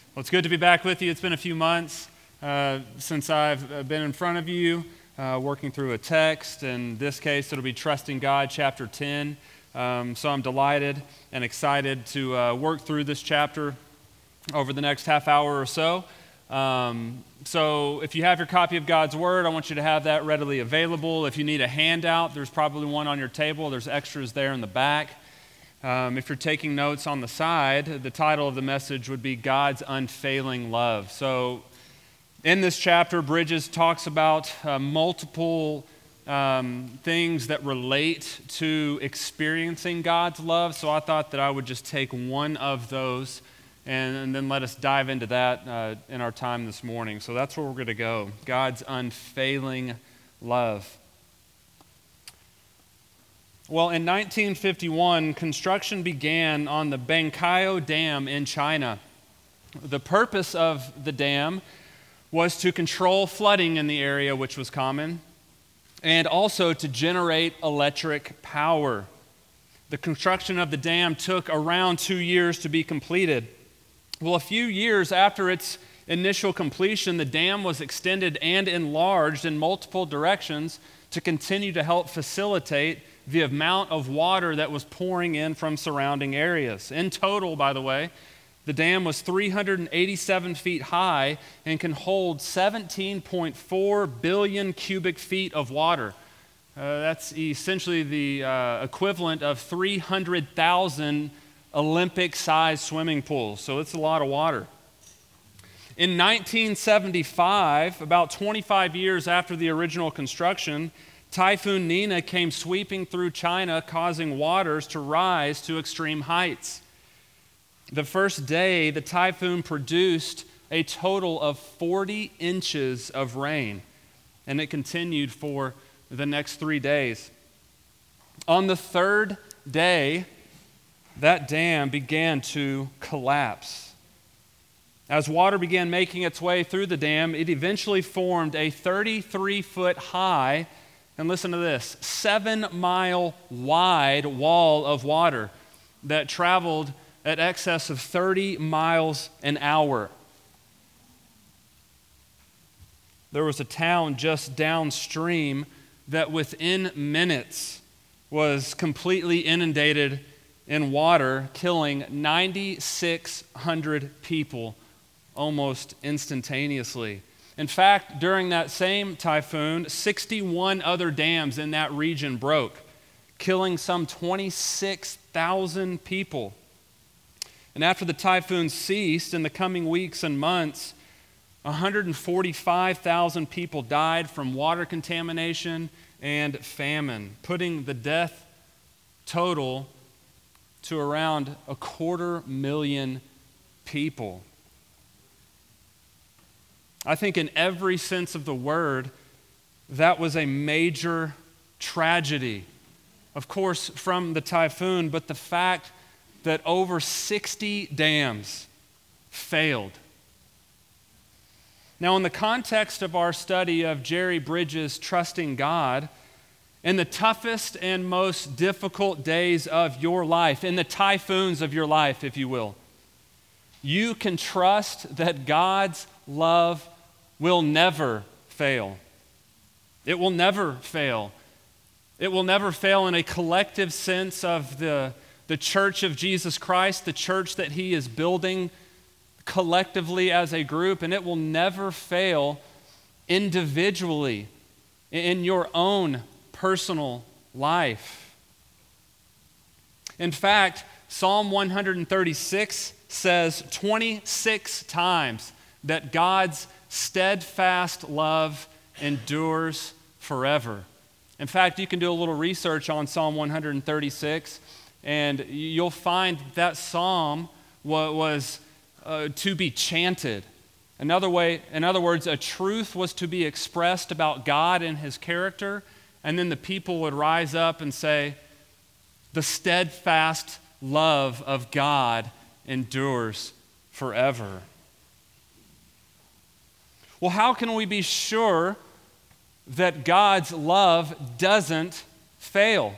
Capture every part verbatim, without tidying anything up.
Well, it's good to be back with you. It's been a few months uh, since I've been in front of you uh, working through a text. In this case, it'll be Trusting God, chapter ten. Um, so I'm delighted and excited to uh, work through this chapter over the next half hour or so. Um, so if you have your copy of God's Word, I want you to have that readily available. If you need a handout, there's probably one on your table. There's extras there in the back. Um, if you're taking notes on the side, the title of the message would be God's Unfailing Love. So in this chapter, Bridges talks about uh, multiple um, things that relate to experiencing God's love. So I thought that I would just take one of those and, and then let us dive into that uh, in our time this morning. So that's where we're going to go. God's unfailing love. Well, in nineteen fifty-one, construction began on the Bengkayou Dam in China. The purpose of the dam was to control flooding in the area, which was common, and also to generate electric power. The construction of the dam took around two years to be completed. Well, a few years after its initial completion, the dam was extended and enlarged in multiple directions to continue to help facilitate the amount of water that was pouring in from surrounding areas. In total, by the way, the dam was three hundred eighty-seven feet high and can hold seventeen point four billion cubic feet of water. Uh, that's essentially the uh, equivalent of three hundred thousand Olympic-sized swimming pools, so it's a lot of water. In nineteen seventy-five, about twenty-five years after the original construction, Typhoon Nina came sweeping through China, causing waters to rise to extreme heights. The first day, the typhoon produced a total of forty inches of rain, and it continued for the next three days. On the third day, that dam began to collapse. As water began making its way through the dam, it eventually formed a thirty-three foot high, and listen to this, seven mile wide wall of water that traveled at excess of thirty miles an hour. There was a town just downstream that within minutes was completely inundated in water, killing nine thousand six hundred people almost instantaneously. In fact, during that same typhoon, sixty-one other dams in that region broke, killing some twenty-six thousand people. And after the typhoon ceased, in the coming weeks and months, one hundred forty-five thousand people died from water contamination and famine, putting the death total to around a quarter million people. I think in every sense of the word, that was a major tragedy. Of course, from the typhoon, but the fact that over sixty dams failed. Now, in the context of our study of Jerry Bridges' Trusting God, in the toughest and most difficult days of your life, in the typhoons of your life, if you will, you can trust that God's love will never fail. It will never fail. It will never fail in a collective sense of the, the church of Jesus Christ, the church that He is building collectively as a group, and it will never fail individually in your own personal life. In fact, Psalm one thirty-six says twenty-six times that God's steadfast love endures forever. In fact, you can do a little research on Psalm one thirty-six, and you'll find that psalm was uh, to be chanted. Another way, in other words, a truth was to be expressed about God and His character, and then the people would rise up and say, "The steadfast love of God endures forever." Well, how can we be sure that God's love doesn't fail?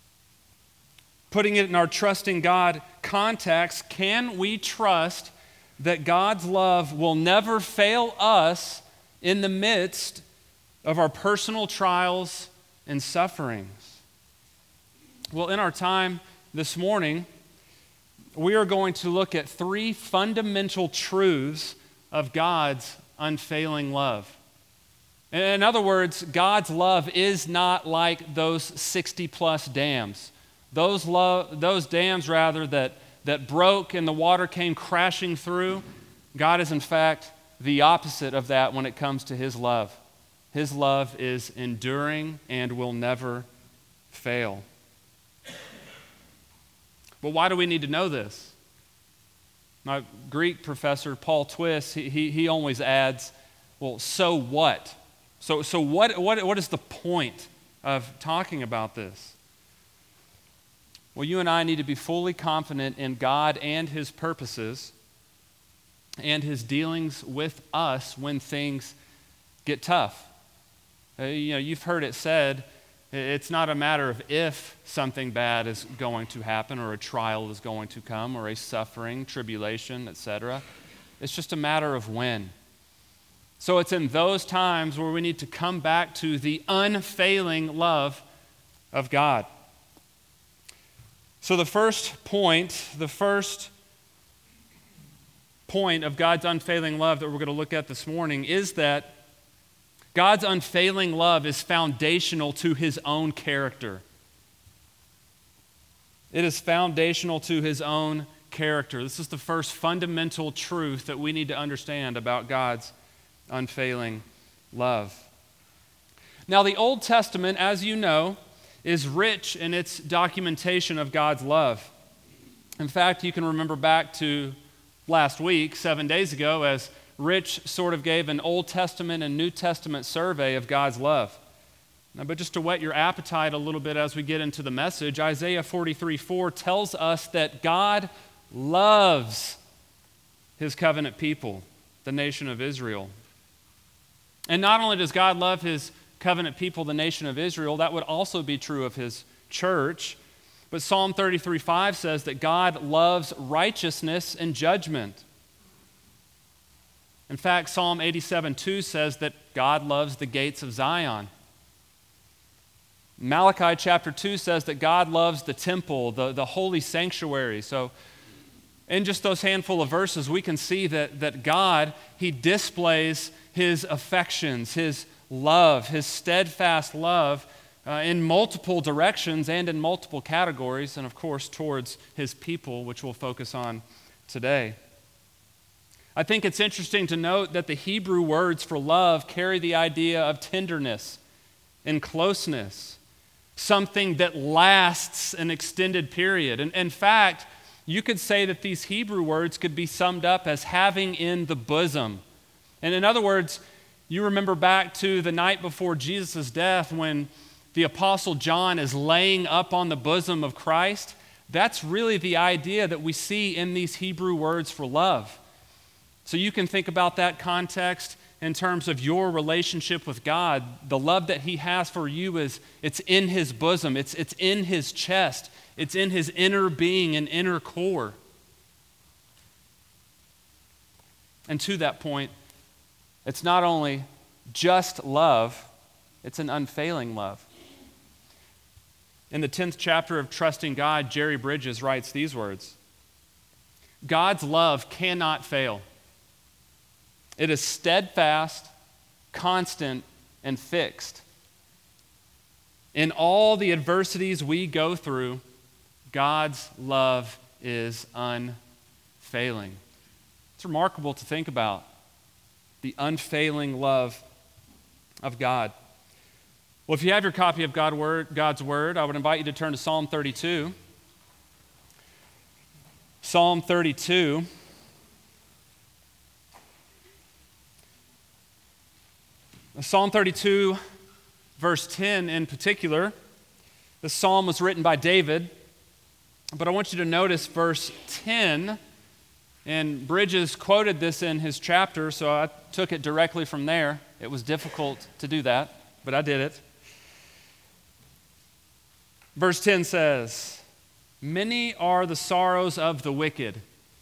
Putting it in our trusting God context, can we trust that God's love will never fail us in the midst of our personal trials and sufferings. Well, in our time this morning, we are going to look at three fundamental truths of God's unfailing love. In other words, God's love is not like those sixty-plus dams. Those, love, those dams, rather, that, that broke and the water came crashing through, God is, in fact, the opposite of that when it comes to His love. His love is enduring and will never fail. But why do we need to know this? My Greek professor, Paul Twiss, he, he, he always adds, well, so what? So, so what, what, what is the point of talking about this? Well, you and I need to be fully confident in God and His purposes and His dealings with us when things get tough. Uh, you know, you've heard it said, it's not a matter of if something bad is going to happen or a trial is going to come or a suffering, tribulation, et cetera. It's just a matter of when. So it's in those times where we need to come back to the unfailing love of God. So the first point, the first point of God's unfailing love that we're going to look at this morning is that God's unfailing love is foundational to His own character. It is foundational to His own character. This is the first fundamental truth that we need to understand about God's unfailing love. Now, the Old Testament, as you know, is rich in its documentation of God's love. In fact, you can remember back to last week, seven days ago, as Rich sort of gave an Old Testament and New Testament survey of God's love. Now, but just to whet your appetite a little bit as we get into the message, Isaiah forty-three four tells us that God loves His covenant people, the nation of Israel. And not only does God love His covenant people, the nation of Israel, that would also be true of His church. But Psalm thirty-three five says that God loves righteousness and judgment. In fact, Psalm eighty-seven two says that God loves the gates of Zion. Malachi chapter two says that God loves the temple, the, the holy sanctuary. So in just those handful of verses, we can see that, that God, He displays His affections, His love, His steadfast love uh, in multiple directions and in multiple categories, and of course towards His people, which we'll focus on today. I think it's interesting to note that the Hebrew words for love carry the idea of tenderness and closeness, something that lasts an extended period. And in fact, you could say that these Hebrew words could be summed up as having in the bosom. And in other words, you remember back to the night before Jesus' death when the Apostle John is laying up on the bosom of Christ. That's really the idea that we see in these Hebrew words for love. So you can think about that context in terms of your relationship with God. The love that He has for you is it's in His bosom, it's, it's in His chest, it's in His inner being and inner core. And to that point, it's not only just love, it's an unfailing love. In the tenth chapter of Trusting God, Jerry Bridges writes these words: God's love cannot fail. It is steadfast, constant, and fixed. In all the adversities we go through, God's love is unfailing. It's remarkable to think about the unfailing love of God. Well, if you have your copy of God word, God's Word, I would invite you to turn to Psalm thirty-two. Psalm thirty-two. Psalm thirty-two, verse ten in particular, the psalm was written by David, but I want you to notice verse ten, and Bridges quoted this in his chapter, so I took it directly from there. It was difficult to do that, but I did it. Verse ten says, "Many are the sorrows of the wicked,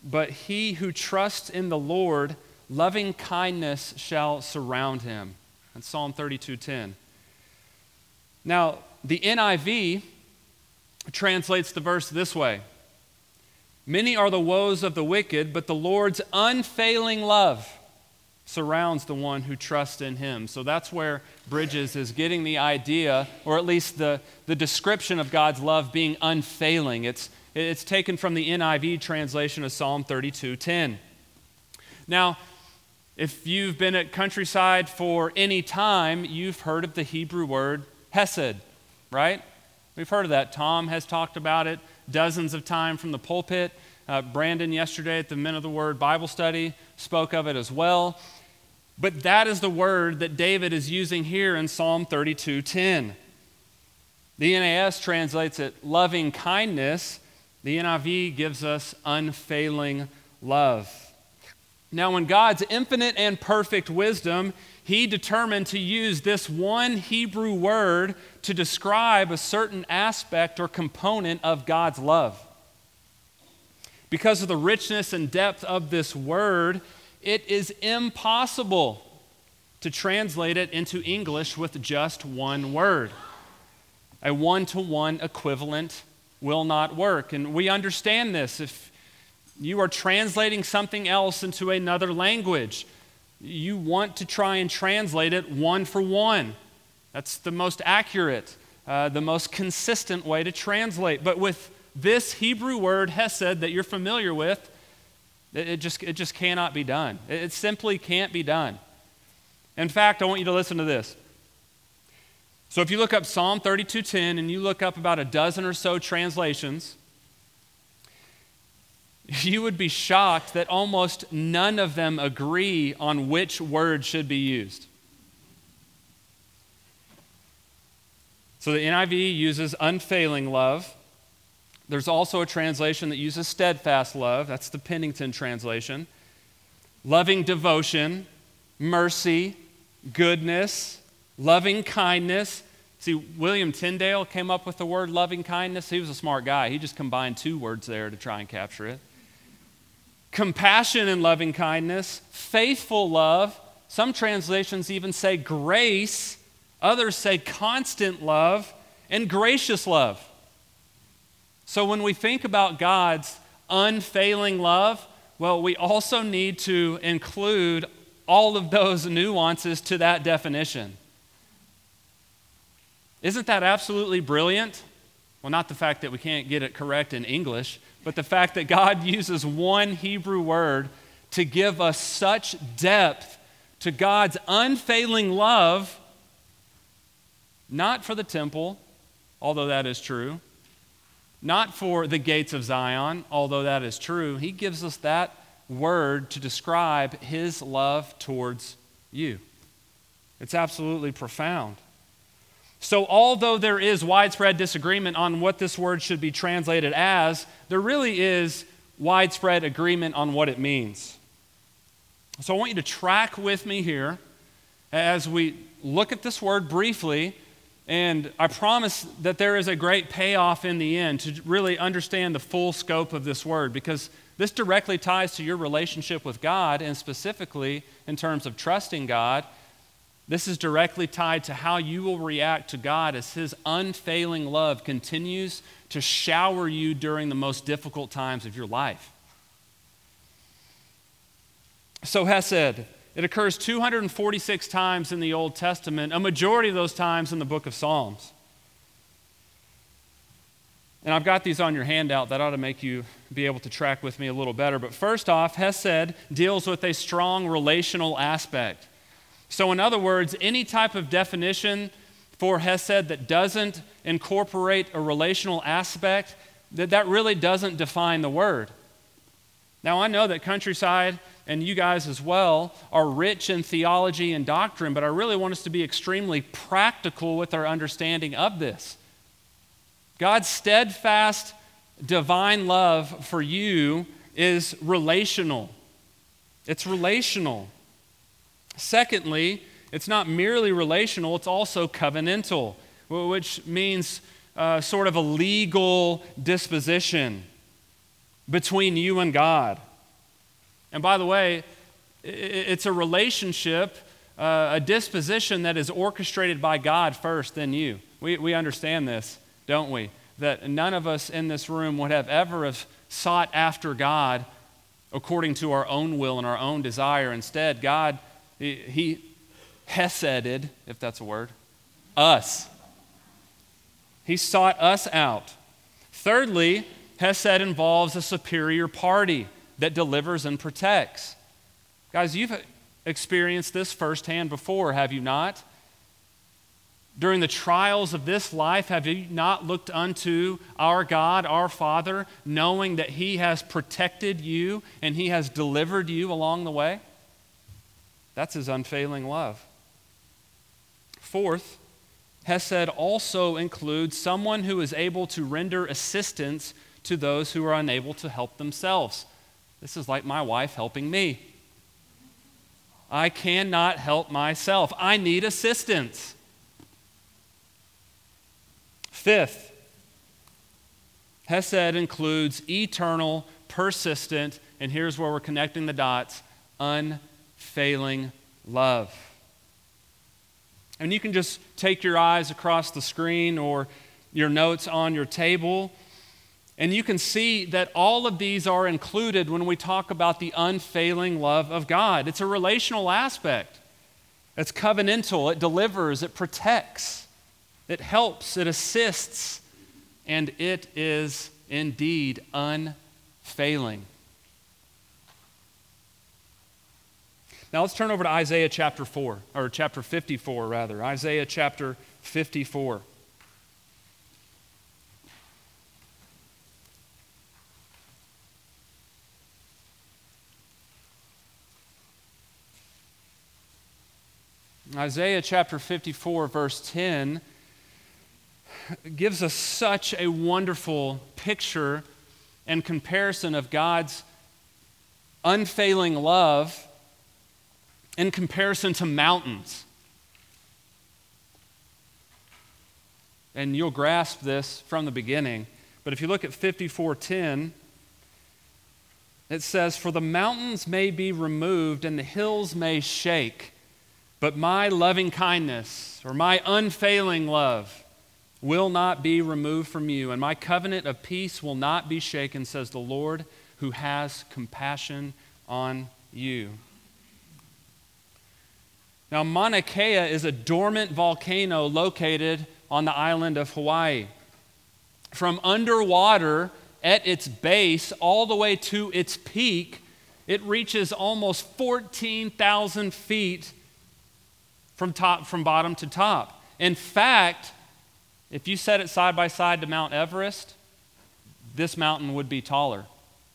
but he who trusts in the Lord, loving kindness shall surround him. That's Psalm thirty-two ten. Now, the N I V translates the verse this way: many are the woes of the wicked, but the Lord's unfailing love surrounds the one who trusts in him. So that's where Bridges is getting the idea, or at least the, the description of God's love being unfailing. It's, it's taken from the N I V translation of Psalm thirty-two ten. Now, if you've been at Countryside for any time, you've heard of the Hebrew word hesed, right? We've heard of that. Tom has talked about it dozens of times from the pulpit. Uh, Brandon yesterday at the Men of the Word Bible study spoke of it as well. But that is the word that David is using here in Psalm thirty-two ten. The N A S translates it loving kindness. The N I V gives us unfailing love. Now, in God's infinite and perfect wisdom, he determined to use this one Hebrew word to describe a certain aspect or component of God's love. Because of the richness and depth of this word, it is impossible to translate it into English with just one word. A one-to-one equivalent will not work. And we understand this. If you are translating something else into another language, you want to try and translate it one for one. That's the most accurate, uh, the most consistent way to translate. But with this Hebrew word, hesed, that you're familiar with, it, it, just, it just cannot be done. It, it simply can't be done. In fact, I want you to listen to this. So if you look up Psalm thirty-two ten and you look up about a dozen or so translations, you would be shocked that almost none of them agree on which word should be used. So the N I V uses unfailing love. There's also a translation that uses steadfast love. That's the Pennington translation. Loving devotion, mercy, goodness, loving kindness. See, William Tyndale came up with the word loving kindness. He was a smart guy. He just combined two words there to try and capture it. Compassion and loving kindness, faithful love. Some translations even say grace. Others say constant love and gracious love. So when we think about God's unfailing love, well, we also need to include all of those nuances to that definition. Isn't that absolutely brilliant? Well, not the fact that we can't get it correct in English, but the fact that God uses one Hebrew word to give us such depth to God's unfailing love, not for the temple, although that is true, not for the gates of Zion, although that is true. He gives us that word to describe his love towards you. It's absolutely profound. So although there is widespread disagreement on what this word should be translated as, there really is widespread agreement on what it means. So I want you to track with me here as we look at this word briefly, and I promise that there is a great payoff in the end to really understand the full scope of this word, because this directly ties to your relationship with God, and specifically in terms of trusting God. This is directly tied to how you will react to God as his unfailing love continues to shower you during the most difficult times of your life. So hesed, it occurs two hundred forty-six times in the Old Testament, a majority of those times in the book of Psalms. And I've got these on your handout that ought to make you be able to track with me a little better. But first off, hesed deals with a strong relational aspect. So in other words, any type of definition for hesed that doesn't incorporate a relational aspect, that, that really doesn't define the word. Now I know that Countryside and you guys as well are rich in theology and doctrine, but I really want us to be extremely practical with our understanding of this. God's steadfast divine love for you is relational. It's relational. Secondly, it's not merely relational, it's also covenantal, which means uh, sort of a legal disposition between you and God. And by the way, it's a relationship, uh, a disposition that is orchestrated by God first, then you. We, we understand this, don't we? That none of us in this room would have ever have sought after God according to our own will and our own desire. Instead, God, He, he Heseded, if that's a word, us. He sought us out. Thirdly, Hesed involves a superior party that delivers and protects. Guys, you've experienced this firsthand before, have you not? During the trials of this life, have you not looked unto our God, our Father, knowing that He has protected you and He has delivered you along the way? That's His unfailing love. Fourth, Hesed also includes someone who is able to render assistance to those who are unable to help themselves. This is like my wife helping me. I cannot help myself. I need assistance. Fifth, Hesed includes eternal, persistent, and here's where we're connecting the dots, unfailing love. And you can just take your eyes across the screen or your notes on your table, and you can see that all of these are included when we talk about the unfailing love of God. It's a relational aspect. It's covenantal. It delivers. It protects. It helps. It assists. And it is indeed unfailing. Now let's turn over to Isaiah chapter four, or chapter fifty-four rather. Isaiah chapter fifty-four. Isaiah chapter fifty-four, verse ten, gives us such a wonderful picture and comparison of God's unfailing love in comparison to mountains. And you'll grasp this from the beginning. But if you look at fifty-four ten, it says, "For the mountains may be removed and the hills may shake, but my loving kindness," or my unfailing love, "will not be removed from you, and my covenant of peace will not be shaken, says the Lord, who has compassion on you." Now, Mauna Kea is a dormant volcano located on the island of Hawaii. From underwater at its base all the way to its peak, it reaches almost fourteen thousand feet from top, from bottom to top. In fact, if you set it side by side to Mount Everest, this mountain would be taller.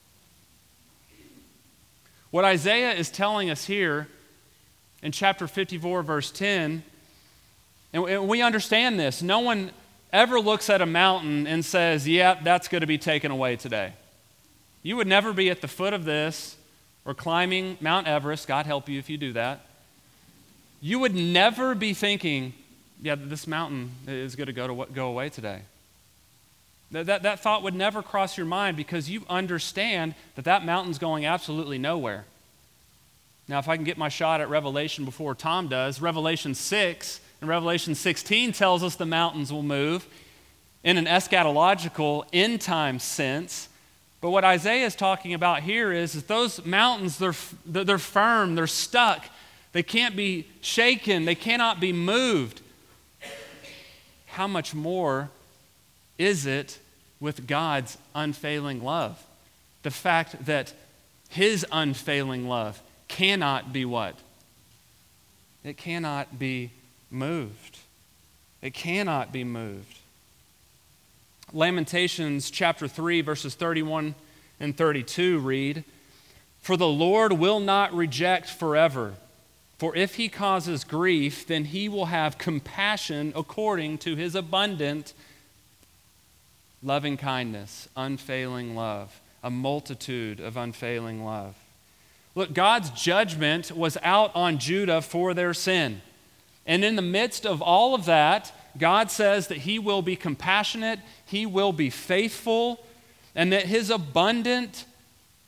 What Isaiah is telling us here in chapter fifty-four, verse ten, and we understand this. No one ever looks at a mountain and says, yeah, that's going to be taken away today. You would never be at the foot of this or climbing Mount Everest. God help you if you do that. You would never be thinking, yeah, this mountain is going to go, to go away today. That, that, that thought would never cross your mind because you understand that that mountain's going absolutely nowhere. Now, if I can get my shot at Revelation before Tom does, Revelation six and Revelation sixteen tells us the mountains will move in an eschatological end-time sense. But what Isaiah is talking about here is that those mountains, they're, they're firm, they're stuck. They can't be shaken. They cannot be moved. How much more is it with God's unfailing love? The fact that His unfailing love cannot be what? It cannot be moved. It cannot be moved. Lamentations chapter three, verses thirty-one and thirty-two read, "For the Lord will not reject forever. For if He causes grief, then He will have compassion according to His abundant loving kindness," unfailing love, a multitude of unfailing love. Look, God's judgment was out on Judah for their sin. And in the midst of all of that, God says that He will be compassionate, He will be faithful, and that His abundant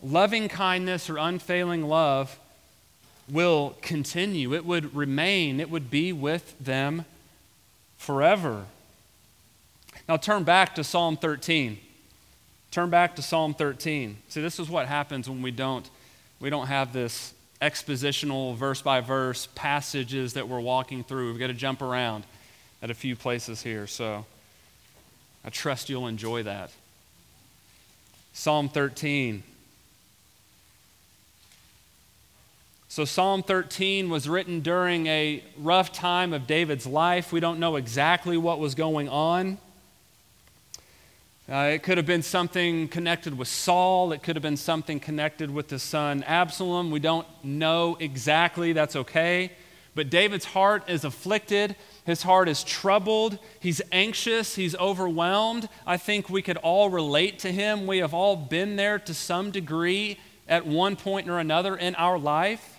loving kindness or unfailing love will continue. It would remain. It would be with them forever. Now turn back to Psalm thirteen. Turn back to Psalm thirteen. See, this is what happens when we don't, we don't have this expositional verse-by-verse passages that we're walking through. We've got to jump around at a few places here, so I trust you'll enjoy that. Psalm thirteen. So Psalm thirteen was written during a rough time of David's life. We don't know exactly what was going on. Uh, it could have been something connected with Saul. It could have been something connected with his son Absalom. We don't know exactly. That's okay. But David's heart is afflicted. His heart is troubled. He's anxious. He's overwhelmed. I think we could all relate to him. We have all been there to some degree at one point or another in our life.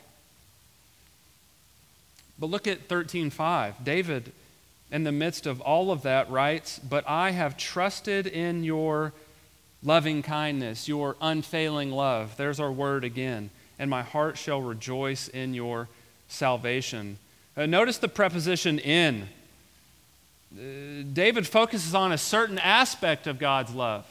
But look at thirteen five. David, in the midst of all of that, writes, "But I have trusted in your loving kindness, your unfailing love." There's our word again. "And my heart shall rejoice in your salvation." Uh, notice the preposition "in." Uh, David focuses on a certain aspect of God's love.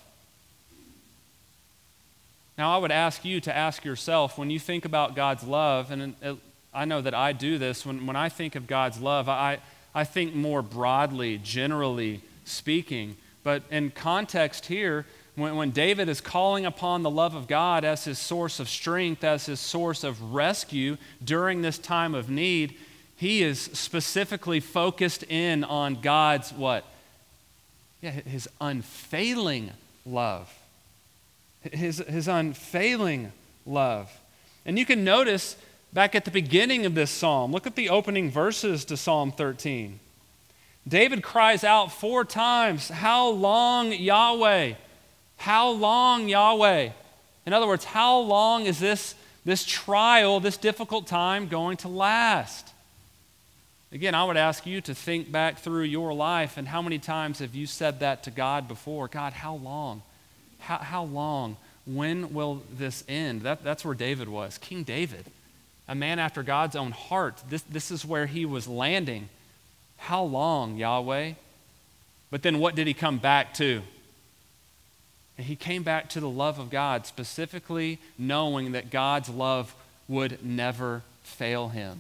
Now, I would ask you to ask yourself, when you think about God's love, and it, I know that I do this, when, when I think of God's love, I, I think more broadly, generally speaking. But in context here, when, when David is calling upon the love of God as his source of strength, as his source of rescue during this time of need, he is specifically focused in on God's what? Yeah, his unfailing love. His, his unfailing love. And you can notice back at the beginning of this psalm, look at the opening verses to Psalm thirteen. David cries out four times, "How long, Yahweh? How long, Yahweh?" In other words, how long is this, this trial, this difficult time going to last? Again, I would ask you to think back through your life, and how many times have you said that to God before? God, how long? How, how long? When will this end? That, that's where David was. King David, a man after God's own heart. This, this is where he was landing. How long, Yahweh? But then what did he come back to? And he came back to the love of God, specifically knowing that God's love would never fail him.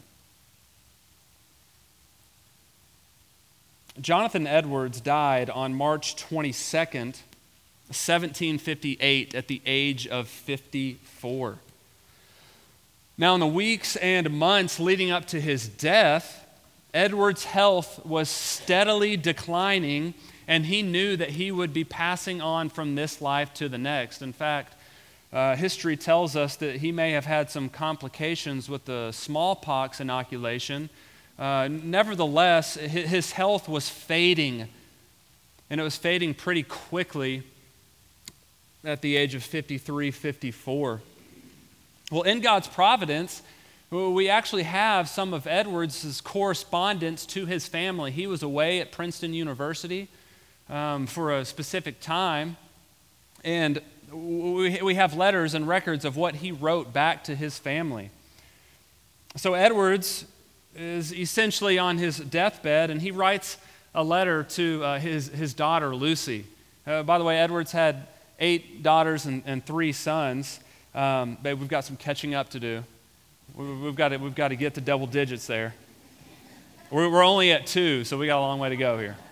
Jonathan Edwards died on March twenty-second, seventeen fifty-eight, at the age of fifty-four. Now, in the weeks and months leading up to his death, Edwards' health was steadily declining, and he knew that he would be passing on from this life to the next. In fact, uh, history tells us that he may have had some complications with the smallpox inoculation. Uh, nevertheless, his health was fading, and it was fading pretty quickly at the age of fifty-three, fifty-four. Well, in God's providence, we actually have some of Edwards' correspondence to his family. He was away at Princeton University um, for a specific time, and we, we have letters and records of what he wrote back to his family. So Edwards is essentially on his deathbed, and he writes a letter to uh, his, his daughter, Lucy. Uh, by the way, Edwards had eight daughters and, and three sons. Um, but we've got some catching up to do. We, we've got to, we've got to get to double digits there. We're, we're only at two, so we got a long way to go here.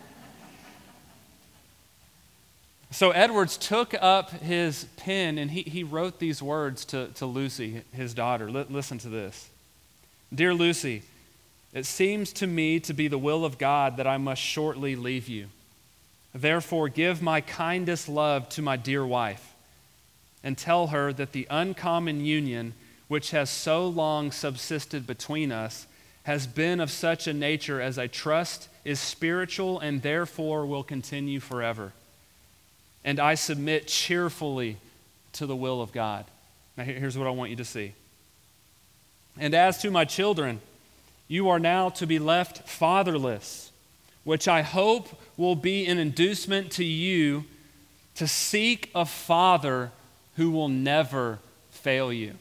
So Edwards took up his pen, and he, he wrote these words to, to Lucy, his daughter. L- listen to this. "Dear Lucy, it seems to me to be the will of God that I must shortly leave you. Therefore, give my kindest love to my dear wife, and tell her that the uncommon union which has so long subsisted between us has been of such a nature as I trust is spiritual and therefore will continue forever. And I submit cheerfully to the will of God." Now here's what I want you to see. "And as to my children, you are now to be left fatherless, which I hope will be an inducement to you to seek a father who will never fail you.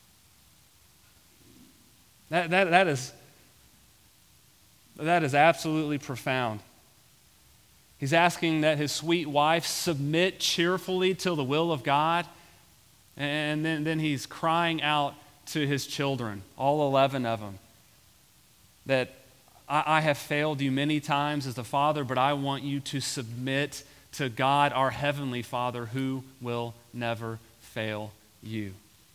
That, that, that, is, that is absolutely profound. He's asking that his sweet wife submit cheerfully to the will of God, and then, then he's crying out to his children, all eleven of them, that I, I have failed you many times as a father, but I want you to submit to God, our heavenly Father, who will never fail you.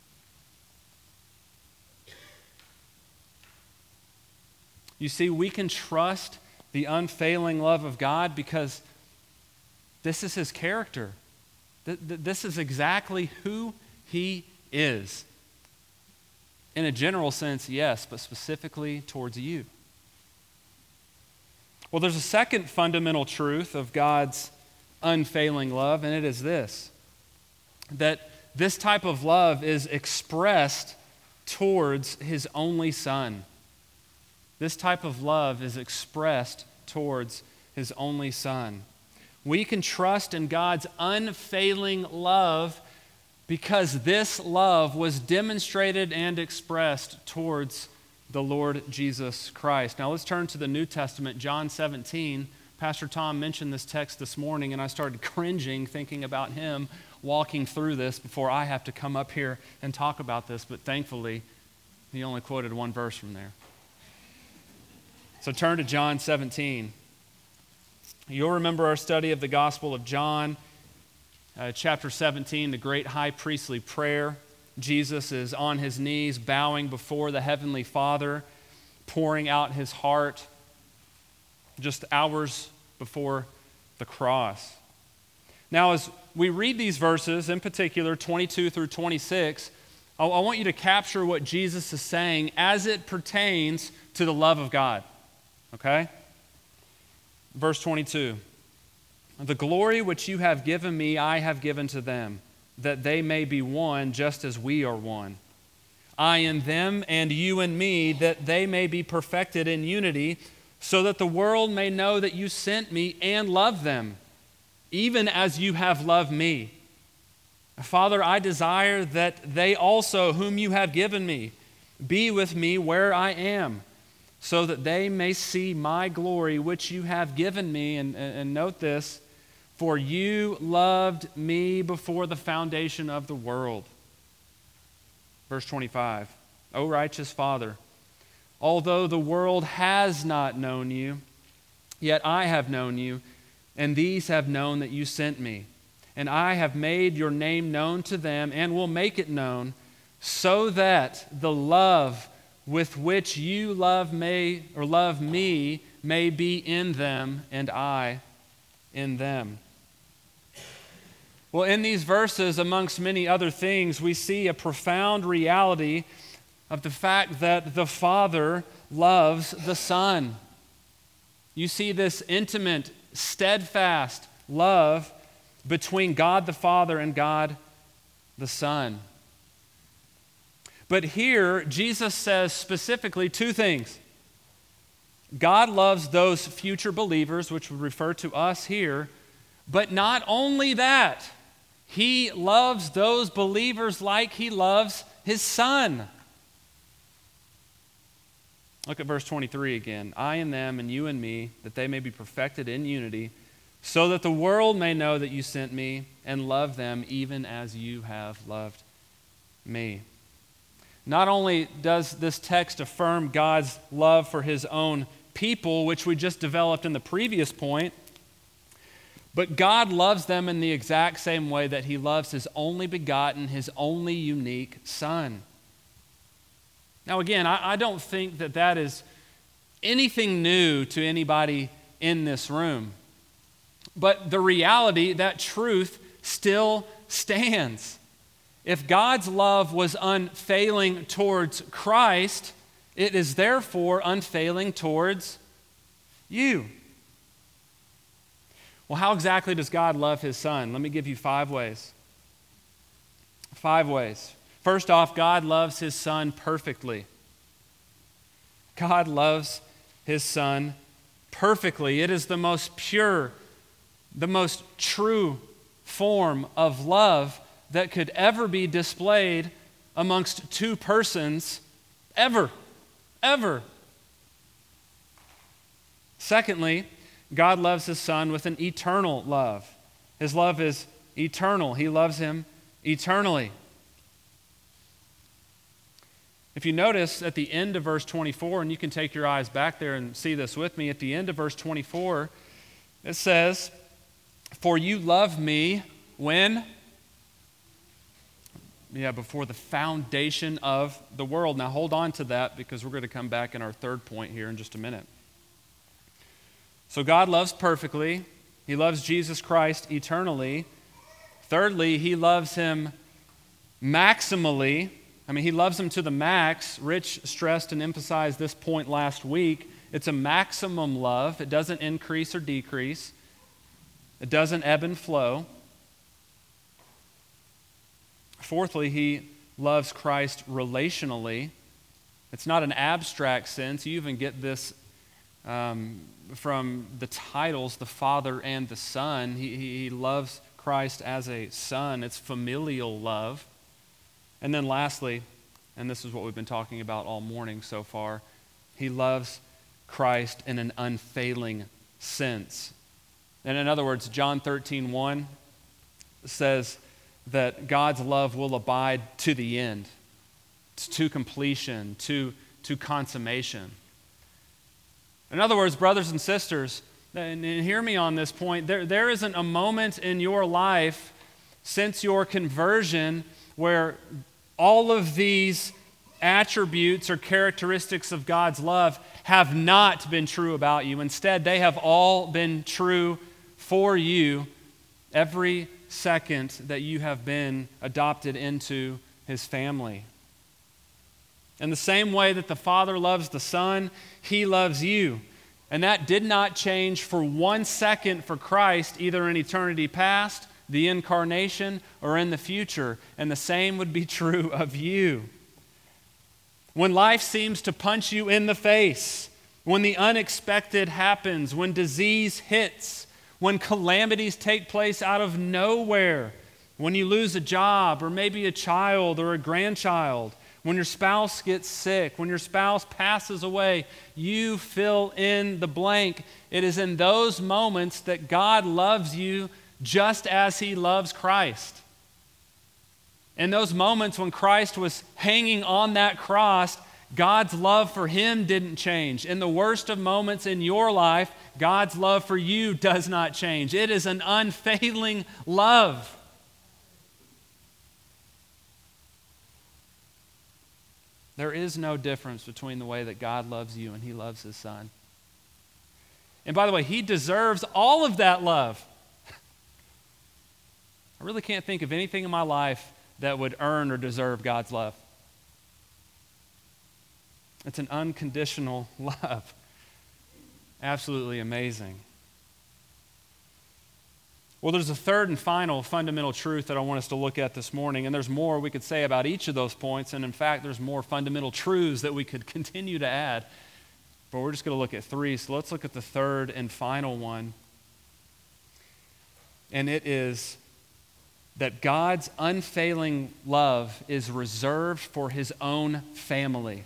You see, we can trust the unfailing love of God because this is his character. This is exactly who he is. In a general sense, yes, but specifically towards you. Well, there's a second fundamental truth of God's unfailing love, and it is this: that this type of love is expressed towards his only Son. This type of love is expressed towards his only Son. We can trust in God's unfailing love because this love was demonstrated and expressed towards the Lord Jesus Christ. Now let's turn to the New Testament, John seventeen. Pastor Tom mentioned this text this morning, and I started cringing thinking about him walking through this before I have to come up here and talk about this, but thankfully, he only quoted one verse from there. So turn to John seventeen. You'll remember our study of the Gospel of John, uh, chapter seventeen, the great high priestly prayer. Jesus is on his knees, bowing before the Heavenly Father, pouring out his heart just hours before the cross. Now, as we read these verses, in particular twenty-two through twenty-six, I, I want you to capture what Jesus is saying as it pertains to the love of God. Okay? Verse twenty-two. The glory which you have given me, I have given to them, that they may be one just as we are one. I in them and you in me, that they may be perfected in unity, so that the world may know that you sent me and love them, even as you have loved me. Father, I desire that they also, whom you have given me, be with me where I am, so that they may see my glory which you have given me. And, and note this, for you loved me before the foundation of the world. Verse twenty-five, O righteous Father, although the world has not known you, yet I have known you, and these have known that you sent me. And I have made your name known to them and will make it known, so that the love with which you love me or love me may be in them and I in them. Well, in these verses, amongst many other things, we see a profound reality of the fact that the Father loves the Son. You see this intimate, steadfast love between God the Father and God the Son. But here, Jesus says specifically two things. God loves those future believers, which would refer to us here, but not only that, he loves those believers like he loves his Son. Look at verse twenty-three again. I in them and you in me, that they may be perfected in unity, so that the world may know that you sent me and love them even as you have loved me. Not only does this text affirm God's love for his own people, which we just developed in the previous point, but God loves them in the exact same way that he loves his only begotten, his only unique Son. Now again, I, I don't think that that is anything new to anybody in this room. But the reality, that truth still stands. If God's love was unfailing towards Christ, it is therefore unfailing towards you. Well, how exactly does God love his Son? Let me give you five ways. Five ways. First off, God loves his Son perfectly. God loves his Son perfectly. It is the most pure, the most true form of love that could ever be displayed amongst two persons ever, ever. Secondly, God loves his Son with an eternal love. His love is eternal. He loves him eternally. If you notice at the end of verse twenty-four, and you can take your eyes back there and see this with me, at the end of verse twenty-four, it says, "For you love me when?" Yeah, before the foundation of the world. Now hold on to that because we're going to come back in our third point here in just a minute. So God loves perfectly. He loves Jesus Christ eternally. Thirdly, he loves him maximally. I mean, he loves him to the max. Rich stressed and emphasized this point last week. It's a maximum love. It doesn't increase or decrease. It doesn't ebb and flow. Fourthly, he loves Christ relationally. It's not an abstract sense. You even get this um, from the titles, the Father and the Son. He, he loves Christ as a son. It's familial love. And then lastly, and this is what we've been talking about all morning so far, he loves Christ in an unfailing sense. And in other words, John thirteen one says that God's love will abide to the end, to completion, to, to consummation. In other words, brothers and sisters, and hear me on this point, there, there isn't a moment in your life since your conversion where all of these attributes or characteristics of God's love have not been true about you. Instead, they have all been true for you every second that you have been adopted into his family. In the same way that the Father loves the Son, he loves you. And that did not change for one second for Christ, either in eternity past, the incarnation, or in the future. And the same would be true of you. When life seems to punch you in the face, when the unexpected happens, when disease hits, when calamities take place out of nowhere, when you lose a job or maybe a child or a grandchild, when your spouse gets sick, when your spouse passes away, you fill in the blank. It is in those moments that God loves you just as he loves Christ. In those moments when Christ was hanging on that cross, God's love for him didn't change. In the worst of moments in your life, God's love for you does not change. It is an unfailing love. There is no difference between the way that God loves you and he loves his Son. And by the way, he deserves all of that love. I really can't think of anything in my life that would earn or deserve God's love. It's an unconditional love. Absolutely amazing. Well, there's a third and final fundamental truth that I want us to look at this morning, and there's more we could say about each of those points, and in fact, there's more fundamental truths that we could continue to add, but we're just going to look at three, so let's look at the third and final one, and it is that God's unfailing love is reserved for his own family.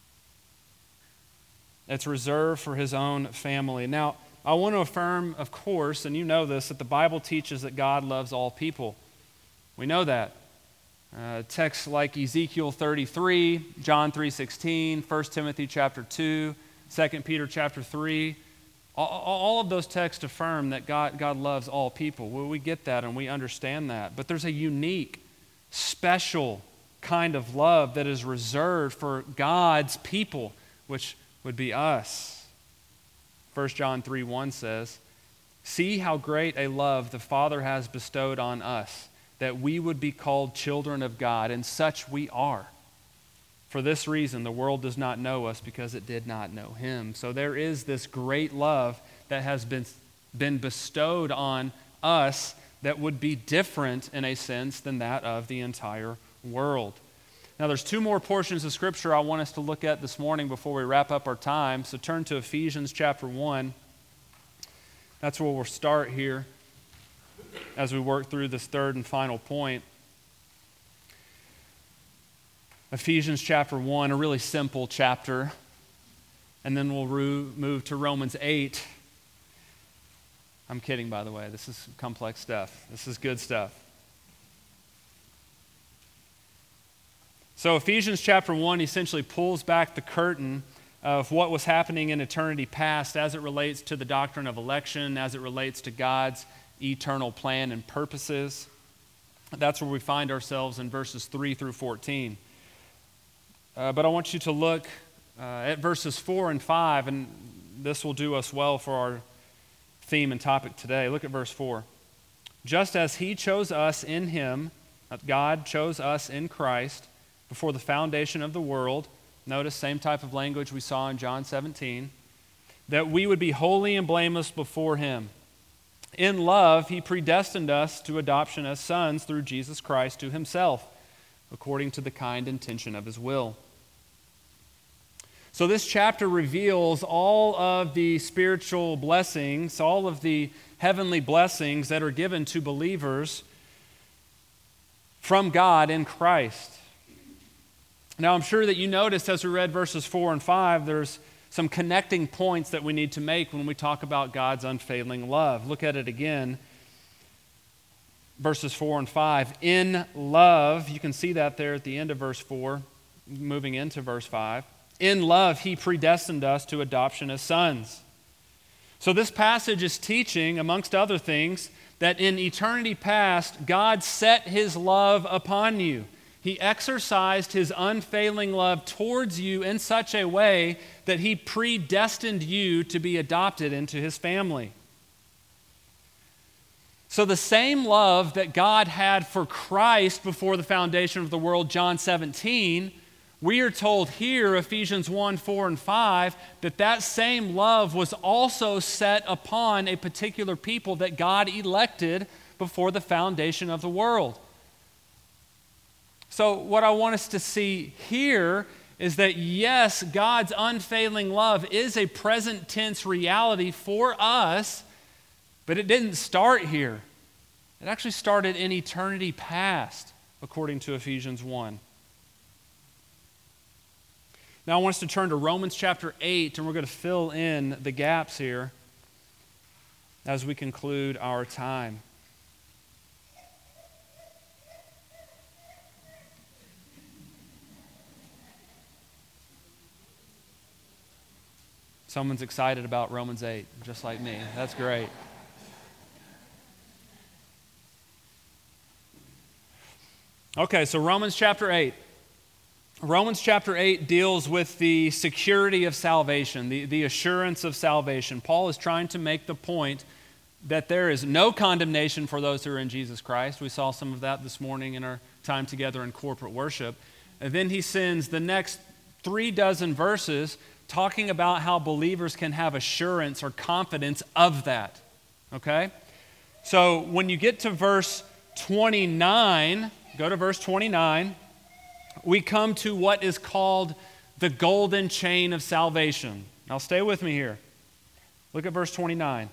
It's reserved for his own family. Now, I want to affirm, of course, and you know this, that the Bible teaches that God loves all people. We know that. Uh, texts like Ezekiel thirty-three, John three sixteen, First Timothy chapter two, Second Peter chapter three, all, all of those texts affirm that God, God loves all people. Well, we get that and we understand that. But there's a unique, special kind of love that is reserved for God's people, which would be us. First John three one says, "See how great a love the Father has bestowed on us, that we would be called children of God, and such we are. For this reason, the world does not know us because it did not know him." So there is this great love that has been, been bestowed on us that would be different in a sense than that of the entire world. Now, there's two more portions of Scripture I want us to look at this morning before we wrap up our time. So turn to Ephesians chapter one. That's where we'll start here as we work through this third and final point. Ephesians chapter one, a really simple chapter. And then we'll ru- move to Romans eight. I'm kidding, by the way. This is complex stuff. This is good stuff. So Ephesians chapter one essentially pulls back the curtain of what was happening in eternity past as it relates to the doctrine of election, as it relates to God's eternal plan and purposes. That's where we find ourselves in verses three through fourteen. Uh, but I want you to look uh, at verses four and five, and this will do us well for our theme and topic today. Look at verse four. Just as he chose us in him, God chose us in Christ before the foundation of the world. Notice, same type of language we saw in John seventeen. That we would be holy and blameless before him. In love, he predestined us to adoption as sons through Jesus Christ to himself, according to the kind intention of his will. So this chapter reveals all of the spiritual blessings, all of the heavenly blessings that are given to believers from God in Christ. Now, I'm sure that you noticed as we read verses four and five, there's some connecting points that we need to make when we talk about God's unfailing love. Look at it again. Verses four and five. In love, you can see that there at the end of verse four, moving into verse five. In love, he predestined us to adoption as sons. So this passage is teaching, amongst other things, that in eternity past, God set his love upon you. He exercised his unfailing love towards you in such a way that he predestined you to be adopted into his family. So the same love that God had for Christ before the foundation of the world, John seventeen, we are told here, Ephesians one, four, and five, that that same love was also set upon a particular people that God elected before the foundation of the world. So what I want us to see here is that, yes, God's unfailing love is a present tense reality for us, but it didn't start here. It actually started in eternity past, according to Ephesians one. Now I want us to turn to Romans chapter eight, and we're going to fill in the gaps here as we conclude our time. Someone's excited about Romans eight, just like me. That's great. Okay, so Romans chapter eight. Romans chapter eight deals with the security of salvation, the, the assurance of salvation. Paul is trying to make the point that there is no condemnation for those who are in Jesus Christ. We saw some of that this morning in our time together in corporate worship. And then he sends the next three dozen verses talking about how believers can have assurance or confidence of that. Okay? So when you get to verse twenty-nine, go to verse twenty-nine, we come to what is called the golden chain of salvation. Now stay with me here. Look at verse twenty-nine.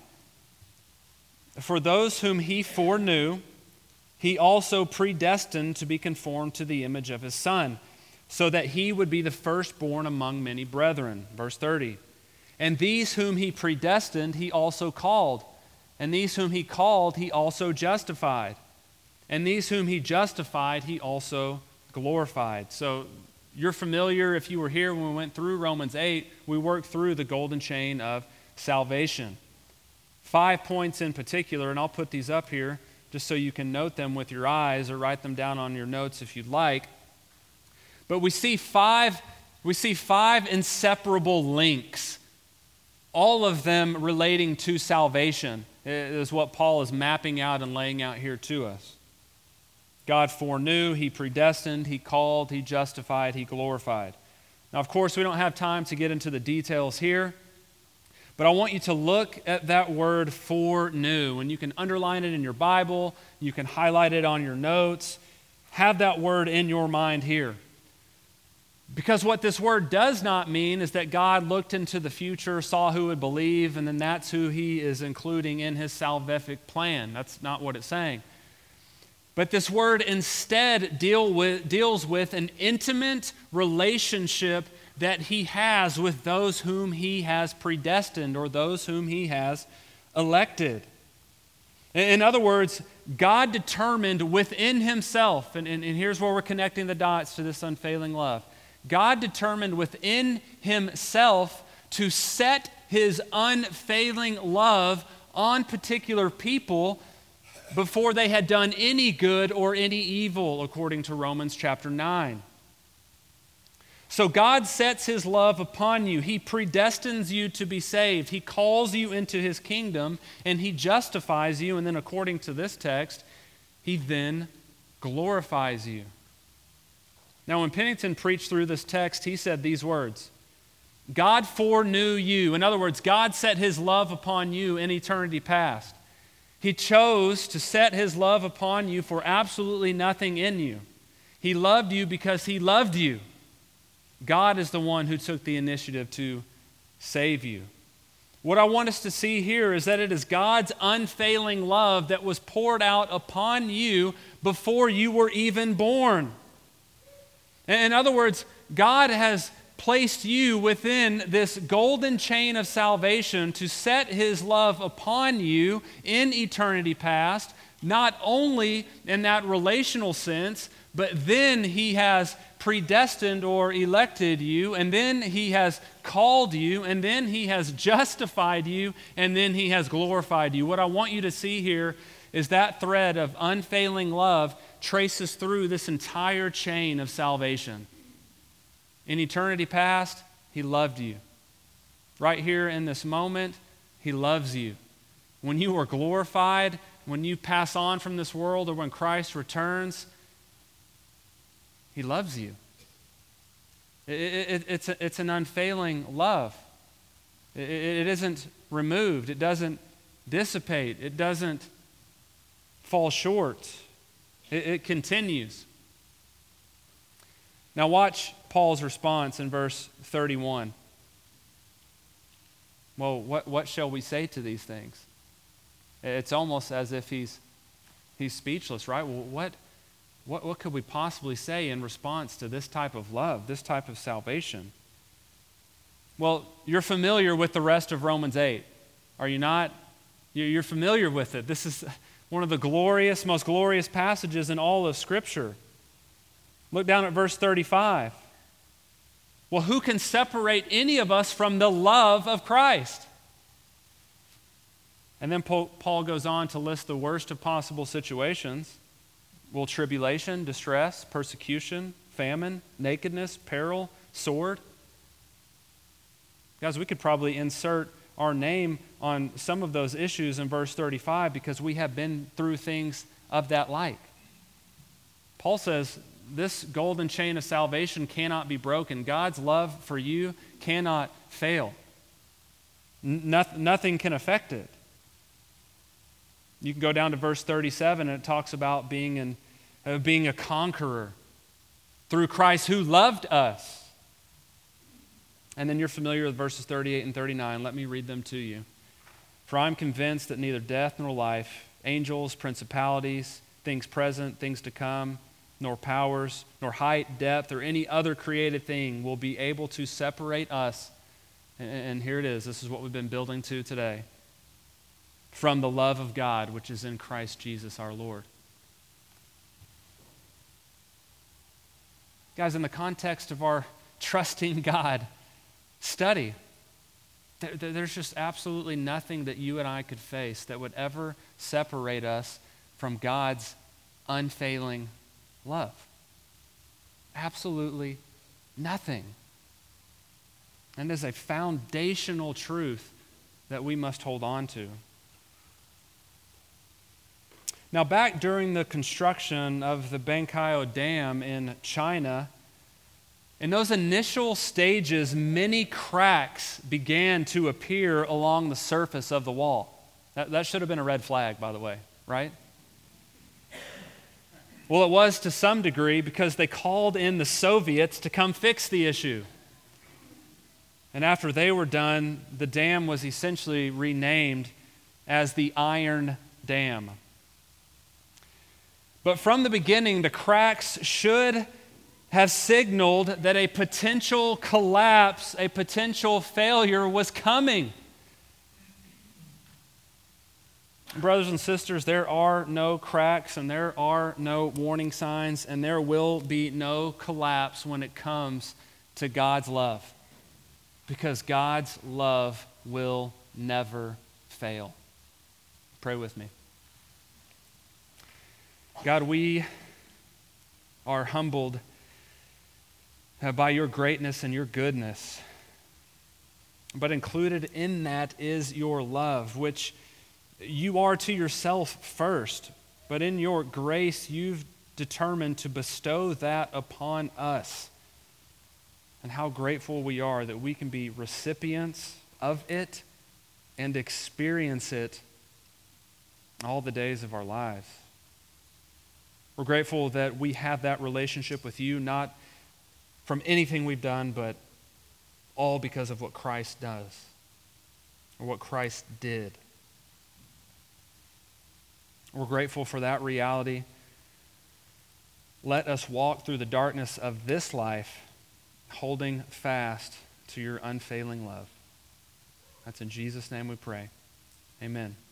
For those whom he foreknew, he also predestined to be conformed to the image of his Son, so that he would be the firstborn among many brethren. Verse thirty. And these whom he predestined, he also called. And these whom he called, he also justified. And these whom he justified, he also glorified. So you're familiar, if you were here when we went through Romans eight, we worked through the golden chain of salvation. Five points in particular, and I'll put these up here just so you can note them with your eyes or write them down on your notes if you'd like. But we see five, we see five inseparable links, all of them relating to salvation, is what Paul is mapping out and laying out here to us. God foreknew, he predestined, he called, he justified, he glorified. Now, of course, we don't have time to get into the details here, but I want you to look at that word foreknew, and you can underline it in your Bible, you can highlight it on your notes, have that word in your mind here. Because what this word does not mean is that God looked into the future, saw who would believe, and then that's who he is including in his salvific plan. That's not what it's saying. But this word instead deal with, deals with an intimate relationship that he has with those whom he has predestined or those whom he has elected. In other words, God determined within himself, and, and, and here's where we're connecting the dots to this unfailing love. God determined within himself to set his unfailing love on particular people before they had done any good or any evil, according to Romans chapter nine. So God sets his love upon you. He predestines you to be saved. He calls you into his kingdom, and he justifies you. And then according to this text, he then glorifies you. Now, when Pennington preached through this text, he said these words: God foreknew you. In other words, God set his love upon you in eternity past. He chose to set his love upon you for absolutely nothing in you. He loved you because he loved you. God is the one who took the initiative to save you. What I want us to see here is that it is God's unfailing love that was poured out upon you before you were even born. In other words, God has placed you within this golden chain of salvation to set his love upon you in eternity past, not only in that relational sense, but then he has predestined or elected you, and then he has called you, and then he has justified you, and then he has glorified you. What I want you to see here is that thread of unfailing love traces through this entire chain of salvation. In eternity past, he loved you. Right here in this moment, he loves you. When you are glorified, when you pass on from this world, or when Christ returns, he loves you. It, it, it's, a, it's an unfailing love. It, it isn't removed. It doesn't dissipate. It doesn't fall short. It, it continues. Now watch Paul's response in verse thirty-one. Well, what, what shall we say to these things? It's almost as if he's, he's speechless, right? Well, what... What, what could we possibly say in response to this type of love, this type of salvation? Well, you're familiar with the rest of Romans eight, are you not? You're familiar with it. This is one of the glorious, most glorious passages in all of Scripture. Look down at verse thirty-five. Well, who can separate any of us from the love of Christ? And then Paul goes on to list the worst of possible situations. Will tribulation, distress, persecution, famine, nakedness, peril, sword? Guys, we could probably insert our name on some of those issues in verse thirty-five because we have been through things of that like. Paul says this golden chain of salvation cannot be broken. God's love for you cannot fail. No, nothing can affect it. You can go down to verse thirty-seven, and it talks about being, in, uh, being a conqueror through Christ who loved us. And then you're familiar with verses thirty-eight and thirty-nine. Let me read them to you. For I am convinced that neither death nor life, angels, principalities, things present, things to come, nor powers, nor height, depth, or any other created thing will be able to separate us. And, and here it is. This is what we've been building to today. From the love of God, which is in Christ Jesus our Lord. Guys, in the context of our trusting God study, there, there's just absolutely nothing that you and I could face that would ever separate us from God's unfailing love. Absolutely nothing. And is a foundational truth that we must hold on to. Now, back during the construction of the Bengkayou Dam in China, in those initial stages, many cracks began to appear along the surface of the wall. That, that should have been a red flag, by the way, right? Well, it was to some degree because they called in the Soviets to come fix the issue. And after they were done, the dam was essentially renamed as the Iron Dam. But from the beginning, the cracks should have signaled that a potential collapse, a potential failure was coming. Brothers and sisters, there are no cracks and there are no warning signs, and there will be no collapse when it comes to God's love, because God's love will never fail. Pray with me. God, we are humbled uh, by your greatness and your goodness, but included in that is your love, which you are to yourself first, but in your grace you've determined to bestow that upon us. And how grateful we are that we can be recipients of it and experience it all the days of our lives. We're grateful that we have that relationship with you, not from anything we've done, but all because of what Christ does, or what Christ did. We're grateful for that reality. Let us walk through the darkness of this life, holding fast to your unfailing love. That's in Jesus' name we pray. Amen.